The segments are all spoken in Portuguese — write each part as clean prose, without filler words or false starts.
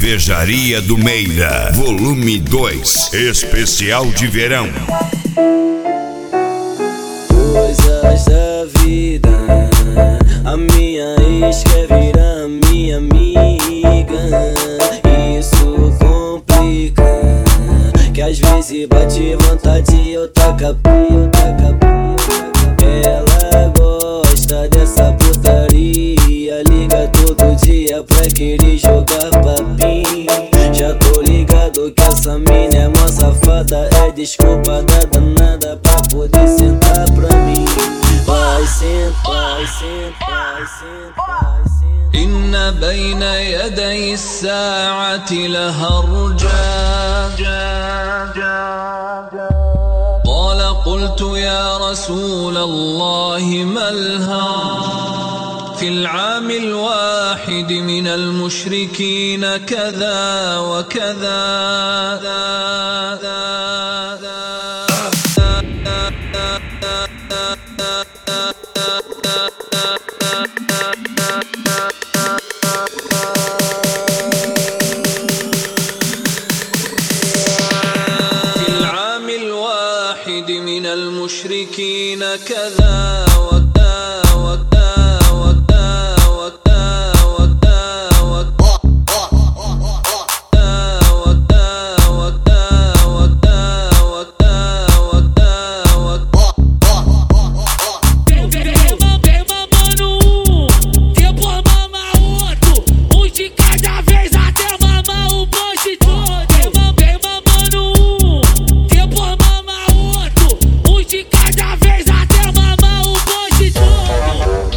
Cervejaria do Meira, volume 2, especial de verão. Coisas da vida, a minha ex quer virar minha amiga. Isso complica, que às vezes bate vontade e eu taca Ela gosta dessa putaria, liga todo dia pra querer jogar papinho. Já tô ligado que essa mina é mó safada, é desculpa da danada pra poder sentar pra mim. Vai sentar, sentar, sentar. إن بين يدي الساعة لهرجا قال قلت يا رسول الله ما الهرج في العام الواحد من المشركين كذا وكذا من المشركين كذا وكذا وكذا وكذا وكذا Vem mamando um, depois mama outro, um de cada vez até mamar o bonde todo. Vem mamando um, depois mama outro, um de cada vez até mamar o bonde todo.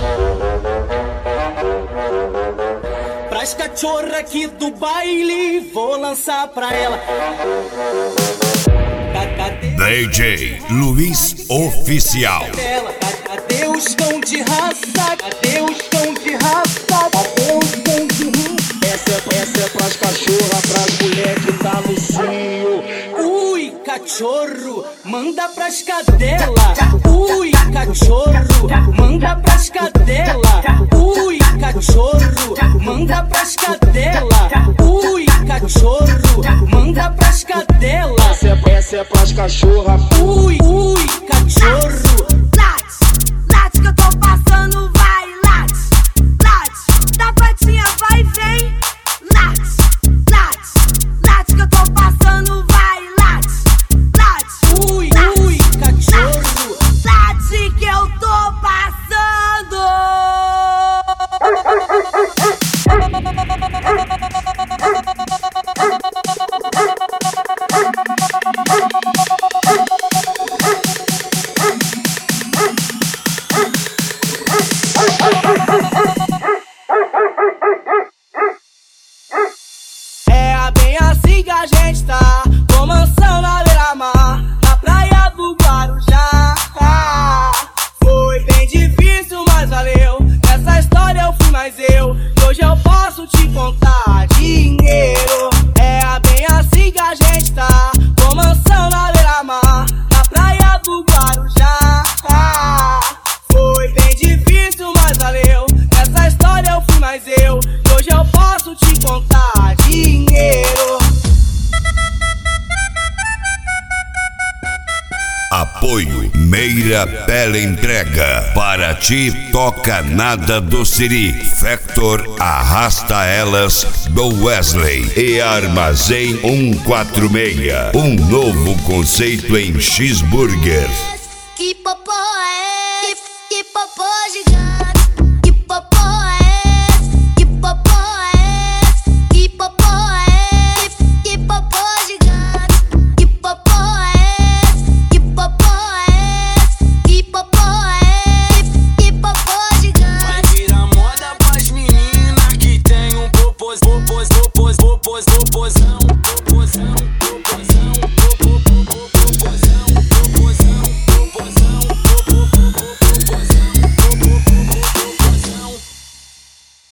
Pras cachorra aqui do baile, vou lançar pra ela. DJ Luiz Oficial. Cadê os cão de raça? Cadê os cão de raça? Cadê os cão de raça? Essa é pras cachorra, pras mulher que tá no cio. Ui, cachorro, manda pras cadela. Ui, cachorro, manda pras cadela. Ui, cachorro, manda pras cadela. Ui, cachorro, manda pras cadela. Essa é pras cachorra. Ui, cachorro. Late que eu tô passando, vai, late, da patinha vai e vem, late que eu tô passando, vai, late, Ui, cachorro. late que eu tô passando. É bem assim que a gente tá, com mansão na beira-mar, na praia do Guarujá. Foi bem difícil, mas valeu. Nessa história eu fui mais eu, e hoje eu posso te contar dinheiro. É bem assim que a gente tá, com mansão na beira-mar, na praia do Guarujá. Foi bem difícil, mas valeu. Nessa história eu fui mais eu, e hoje eu posso te contar dinheiro. Apoio Meira Pele Entrega. Para ti toca nada do Siri. Factor Arrasta Elas do Wesley e Armazém 146. Um novo conceito em cheeseburger. Que popô é esse? Que popô gigante? Que popô é esse? Que popô é esse? Que popô é esse? Que popô gigante? Que popô é esse? Que popô é esse? Que popô é esse? Que popô gigante? Vai virar moda pras meninas que tem um popozão.